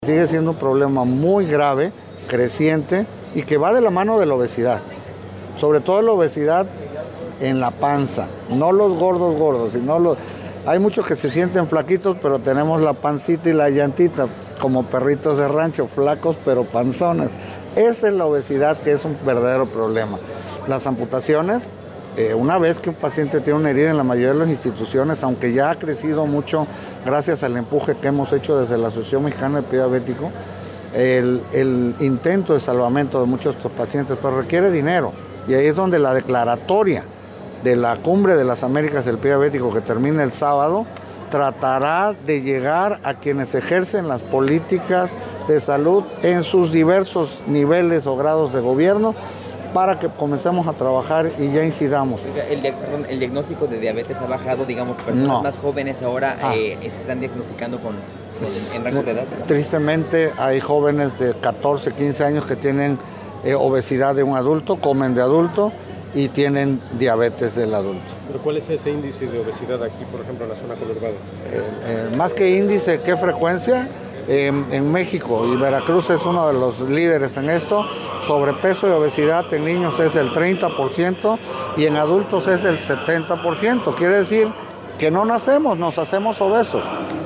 Sigue siendo un problema muy grave, creciente y que va de la mano de la obesidad. Sobre todo la obesidad en la panza, no los gordos, sino los... Hay muchos que se sienten flaquitos, pero tenemos la pancita y la llantita, como perritos de rancho, flacos pero panzones. Esa es la obesidad, que es un verdadero problema. Las amputaciones, una vez que un paciente tiene una herida en la mayoría de las instituciones, aunque ya ha crecido mucho gracias al empuje que hemos hecho desde la Asociación Mexicana de Pie Diabético, el intento de salvamento de muchos de estos pacientes pues requiere dinero. Y ahí es donde la declaratoria de la Cumbre de las Américas del Pie Diabético, que termina el sábado, tratará de llegar a quienes ejercen las políticas de salud en sus diversos niveles o grados de gobierno, para que comencemos a trabajar y ya incidamos. El diagnóstico de diabetes ha bajado, digamos, personas más jóvenes ahora se están diagnosticando en rango de edad. Tristemente hay jóvenes de 14, 15 años que tienen obesidad de un adulto, comen de adulto y tienen diabetes del adulto. ¿Pero cuál es ese índice de obesidad aquí, por ejemplo, en la zona conurbada? Más que índice, ¿qué frecuencia? En México y Veracruz es uno de los líderes en esto. Sobrepeso y obesidad en niños es del 30% y en adultos es del 70%. Quiere decir que no nacemos, nos hacemos obesos.